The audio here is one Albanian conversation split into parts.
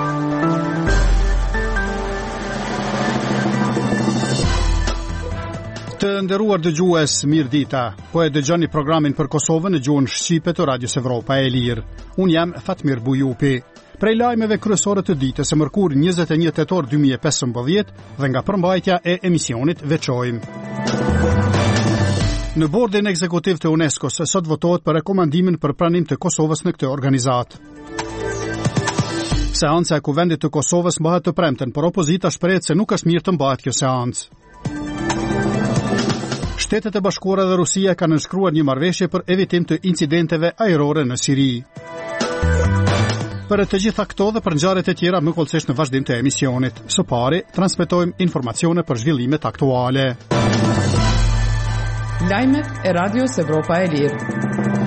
Të nderuar dëgjues, mirë dita. Po e dëgjoni programin për Kosovën në gjuhën shqipe të Radios Evropa e Lirë. Unë jam Fatmir Bujupi. Prej lajmeve kryesore të ditës së mërkur 21 tetor 2015 dhe nga përmbajtja e emisionit veçojmë. Në bordin ekzekutiv të UNESCO-s sot votohet për rekomandimin për pranim të Kosovës në këtë organizat. Seanca e Kuvendit të Kosovës mbahet të premten, por opozita shprehet se nuk është mirë të mbahet kjo seancë. Shtetet e Bashkuara dhe Rusia kanë nënshkruar një marrëveshje për evitim të incidenteve ajrore në Siri. Për të gjitha këto dhe për ngjarjet e tjera më kollësisht në vazhdim të emisionit. Së pari, transmetojmë informacione për zhvillimet aktuale. Lajmet e Radios Evropa e Lirë.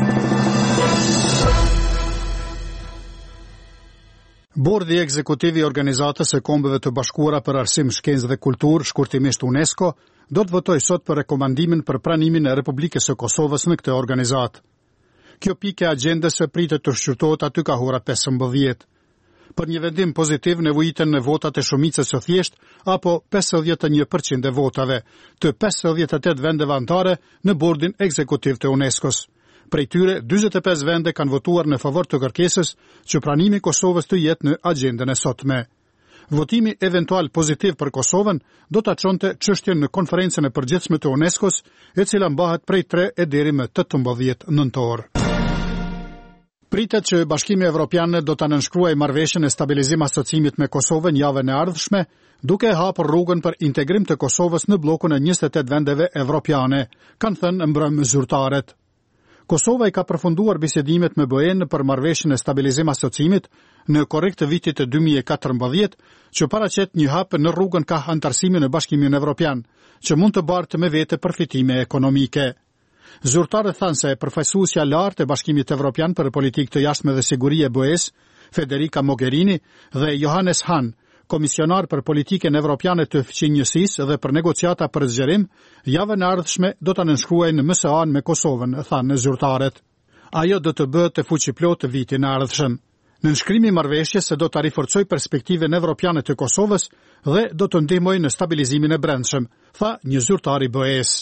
Bordi ekzekutiv i Organizatës së Kombeve të Bashkuara për Arsim, Shkencë dhe Kulturë, shkurtimisht UNESCO, do të votojë sot për rekomandimin për pranimin e Republikës së Kosovës në këtë organizat. Kjo pikë e agjendës pritet të shqyrtohet aty ka ora 15. Për një vendim pozitiv nevojiten në votat e shumicës së thjesht apo 51% e votave të 58 vendeve anëtare në bordin ekzekutiv të UNESCO-s. Prej tyre 45 vende kanë votuar në favor të kërkesës që pranimi i Kosovës të jetë në agjendën e sotme. Votimi eventual pozitiv për Kosovën do ta çonte çështjen në konferencën e përgjithshme të UNESCO-s, e cila mbahet prej 3 deri më 18 nëntor. Pritet që Bashkimi Evropian do ta nënshkruajë marrëveshjen e stabilizim asociimit me Kosovën javën e ardhshme, duke hapur rrugën për integrim të Kosovës në bllokun e 28 vendeve evropiane, kanë thënë mbrëm zyrtarët. Kosova i ka përfunduar bisedimet me BE-n për marrëveshjen e stabilizim asociimit në korrik të vitit të 2014, që paraqet një hap në rrugën ka antarësimi në Bashkimin Evropian, që mund të bartë me vete përfitime ekonomike. Zyrtarët thanë se përfaqësuesja lartë e Bashkimit Evropian për politikë të jashtme dhe siguri e BE-s, Federica Mogherini dhe Johannes Hahn, komisionar për politikën evropiane të fqinjësisë dhe për negociata për zgjerim, javën e ardhshme do ta nënshkruajnë MSA-n me Kosovën, thanë zyrtarët. Ajo do të bëhet të fuqiplot vitin e ardhshëm. Nënshkrimi i marrëveshjes do ta riforcojë perspektiven evropiane të Kosovës dhe do të ndihmojë në stabilizimin e brendshëm, tha një zyrtar i BE-s.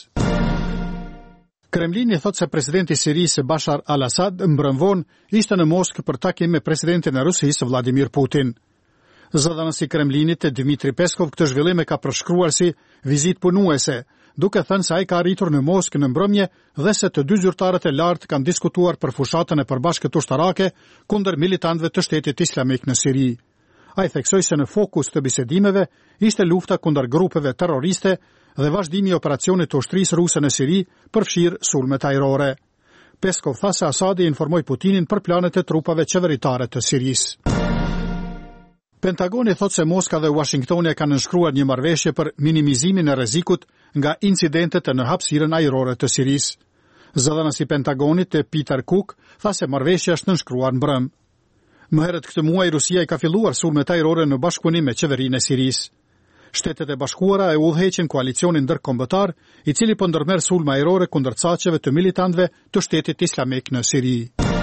Kremlini thotë se presidenti i Sirisë Bashar al-Assad mbrëmvon ishte në Moskë për takim me presidentin e Rusisë Vladimir Putin. Zëdhënësi Kremlinit Dmitri Peskov këtë zhvillim e ka përshkruar si vizitë punuese, duke thënë se ai ka arritur në Moskë në mbrëmje dhe se të dy zyrtarët e lartë kanë diskutuar për fushatën e përbashkët ushtarake kundër militantëve të Shtetit Islamik në Siri. Ai theksoi se në fokus të bisedimeve ishte lufta kundër grupeve terroriste dhe vazhdimi i operacionit të ushtrisë ruse në Siri, përfshirë sulmet ajrore. Peskov tha se Asadi informoi Putinin për planet e trupave qeveritare të Sirisë. Pentagoni thotë se Moska dhe Washingtoni kanë nënshkruar një marrëveshje për minimizimin e rrezikut nga incidentet në hapësirën ajrore të Sirisë. Zëdhënësi i Pentagonit Peter Cook tha se marrëveshja është nënshkruar mbrëm. Më herët këtë muaj Rusia i ka filluar sulmet ajrore në bashkëpunim me qeverinë e Sirisë. Shtetet e Bashkuara e udhëheqin koalicionin ndërkombëtar, i cili po ndërmerr sulme ajrore kundër caqeve të militantëve të Shtetit Islamik në Siri.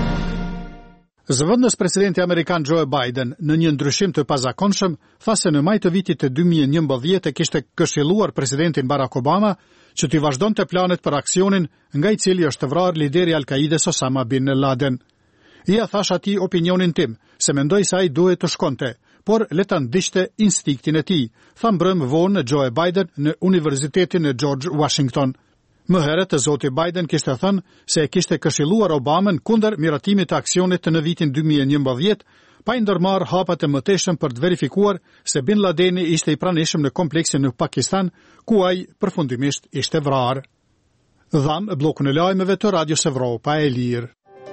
Zëvendës presidenti amerikan Joe Biden në një ndryshim të pazakonshëm tha se në maj të vitit të 2011 e kishte këshilluar presidentin Barack Obama që t'i vazhdonte planet për aksionin nga i cili është vrarë lideri Al-Qaides Osama bin Laden. Ia thash atij opinionin tim, se mendoj se ai duhet të shkonte, por le ta ndiqte instinktin e tij, tha mbrëm vonë Joe Biden në Universitetin e George Washington. Më herët zoti Biden kishte thënë se e kishte këshilluar Obamën kundër miratimit të aksionit në vitin 2011, pa i ndërmarrë hapat e mëtejshëm për të verifikuar se Bin Ladeni ishte i pranishëm në kompleksin në Pakistan, ku ai përfundimisht ishte vrarë. Dham bllokun e lajmeve të Radios Evropa e Lirë.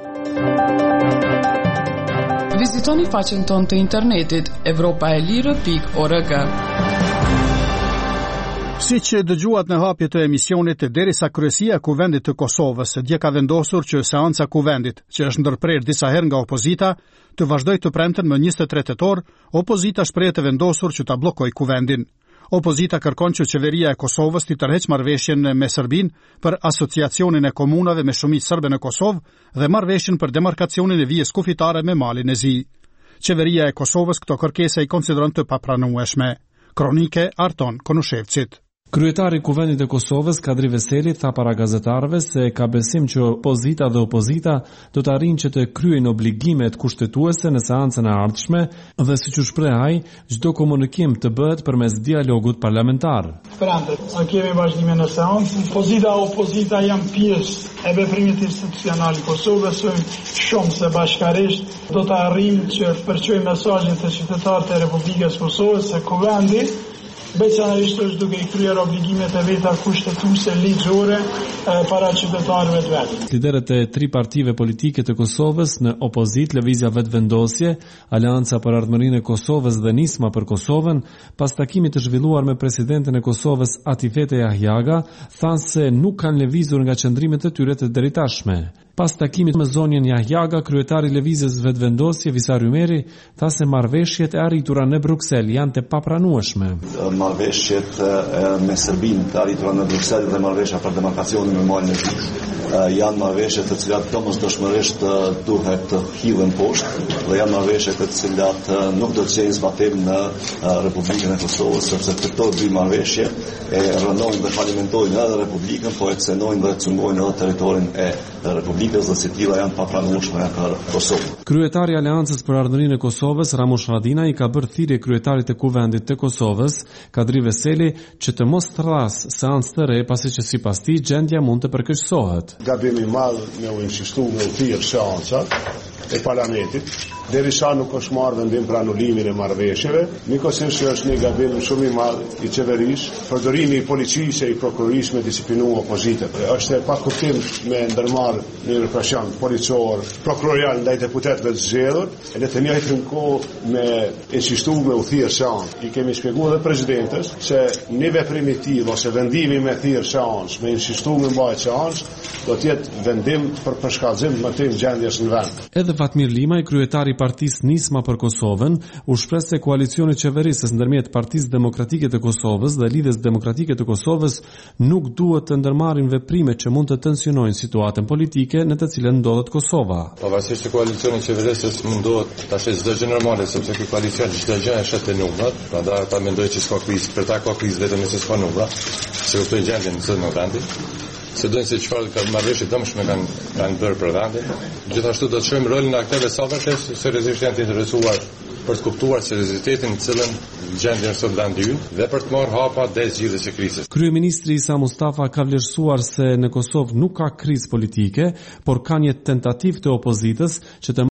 Vizitoni faqen tonë të internetit evropaelirë.org. Si që dëgjuat në hapje të emisionit, derisa kryesia e Kuvendit të Kosovës dje ka vendosur që seanca Kuvendit, që është ndërprer disa herë nga opozita, të vazhdojë të premten më 23 tetor, opozita shpreh të vendosur që ta bllokojë Kuvendin. Opozita kërkon që qeveria e Kosovës të tërheqë marrëveshjen me Serbinë për asociacionin e komunave me shumicë serbe në Kosovë dhe marrëveshjen për demarkacionin e vijës kufitare me Malin e Zi. Qeveria e Kosovës këto kërkesa i konsideron të papranueshme. Kronike Arton Konushevcit. Kryetari i Kuvendit e Kosovës, Kadri Veseli, tha para gazetarëve se ka besim që opozita dhe opozita do të arrijnë që të kryejnë obligimet kushtetuese në seancën e ardhshme dhe siç u shpreh ai, çdo komunikim të bëhet përmes dialogut parlamentar. A kemi vazhdime në seancë, opozita janë pjesë e veprimit institucional i Kosovës, shumë se bashkarisht do të arrijmë që përçojmë mesazhin te qytetarët e Republikës Kosovës se Kuvendi veçanërisht është duke i kryer obligimet e veta kushtetuese ligjore para qytetarëve të vet. Liderët e 3 partive politike të Kosovës në opozit, Lëvizja Vetëvendosje, Aleanca për Ardhmërinë e Kosovës dhe Nisma për Kosovën, pas takimit të zhvilluar me presidentin e Kosovës Atifete Jahjaga, thanë se nuk kanë lëvizur nga qëndrimet e tyre të deritashme. Pas takimit me zonjën Jahjaga, kryetari i Lëvizjes Vetëvendosje, Visar Ymeri, tha se marrëveshjet e arritura në Bruksel janë të papranueshme. Marrëveshjet me Serbinë të arritura në Bruksel dhe marrëveshja për demarkacionin me malin e Shqipërisë janë marrëveshje të cilat domosdoshmërisht duhet të hidhen poshtë dhe janë marrëveshje të cilat nuk do të gjejnë zbatim në Republikën e Kosovës, sepse këto dy marrëveshje e rënojnë dhe falimentojnë edhe Republikën, po e cenojnë dhe cungojnë edhe territorin e Republikës dhe si tilla janë papranueshme për Kosovën. Kryetari i Aleancës për Ardhmërinë e Kosovës, Ramush Haradinaj, ka bërë thirrje kryetarit të Kuvendit të Kosovës, Kadri Veseli, që të mos thrasë seancë të re, pasi që sipas tij gjendja mund të përkeqësohet. Gabimi i madh me u insistu me u thirr seancat e parlamentit, derisa nuk është marrë vendim për anulimin e marrëveshjeve, nikosisht është një gabim shumë i madh i qeverisë, përdorimi i policisë e i prokurorisë me disciplinu opozitën. Është e pakuptim me ndërmarrë një represion policor, prokurorial ndaj deputetëve të zgjedhur, e në të njëjtën kohë me insistu me u thirr seancë. I kemi shpjeguar edhe presidentes se një veprim i tillë ose vendimi me thirr seancë, me insistu me mbajtur seancë, do të jetë vendim për përshkallëzim të tim gjendjes në vend. Edhe Fatmir Limaj, kryetari i Partisë Nisma për Kosovën, u shpreh se koalicioni qeverisës ndërmjet Partisë Demokratike të Kosovës dhe Lidhjes Demokratike të Kosovës nuk duhet të ndërmarrin veprime që mund të tensionojnë situatën politike në të cilën ndodhet Kosova. Pavarësisht se koalicioni qeverisës mundohet ta shëjë çdo gjë normale, sepse ky koalicion çdo gjë është te numrat, prandaj ata mendojnë që s'ka krizë, për ta ka krizë vetëm nëse s'ka numra, se kuptojnë gjendjen në vendin. Se dojnë se çfarë ka marrëveshje dëmshme kanë bërë për vendin. Gjithashtu do të shohim rolin e aktorëve sahabëve që seriozisht janë të interesuar për të kuptuar seriozitetin në cilën gjendjen sot vendi ynë dhe për të marrë hapa dhe zgjidhjes së krizës. Kryeministri Isa Mustafa ka vlerësuar se në Kosovë nuk ka krizë politike, por ka një tentativë të opozitës që të